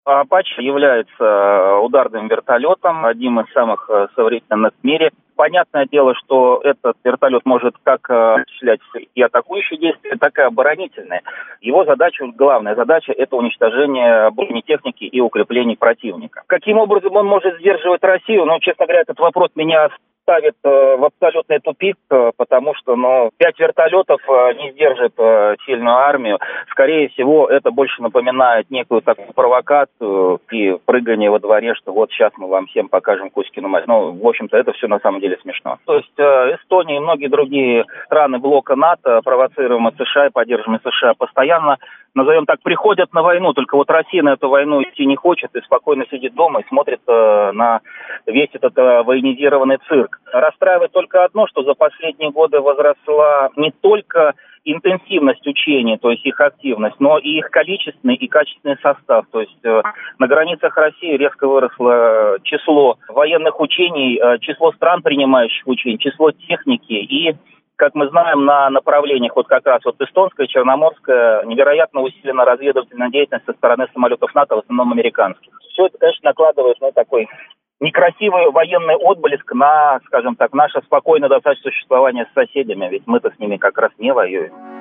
«Апачи» является ударным вертолетом, одним из самых современных в мире. Понятное дело, что этот вертолет может как осуществлять и атакующие действия, так и оборонительные. Его задача, главная задача, это уничтожение бронетехники и укреплений противника. Каким образом он может сдерживать Россию? Ну, честно говоря, этот вопрос меня ставит в абсолютный тупик, потому что 5 вертолетов не сдержит сильную армию. Скорее всего, это больше напоминает некую такую провокацию и прыгание во дворе, что вот сейчас мы вам всем покажем Кузькину мать. В общем-то, это все на самом деле смешно. То есть Эстония и многие другие страны блока НАТО, провоцируемые США и поддерживаемые США, постоянно, назовем так, приходят на войну. Только вот Россия на эту войну идти не хочет и спокойно сидит дома и смотрит на весь этот военизированный цирк. Расстраивает только одно, что за последние годы возросла не только интенсивность учений, то есть их активность, но и их количественный и качественный состав. То есть на границах России резко выросло число военных учений, число стран, принимающих учения, число техники и, как мы знаем, на направлениях вот как раз вот Эстонская, Черноморская, невероятно усилена разведывательная деятельность со стороны самолетов НАТО, в основном американских. Все это, конечно, накладывает такой некрасивый военный отблеск на, скажем так, наше спокойное достаточно существование с соседями, ведь мы-то с ними как раз не воюем.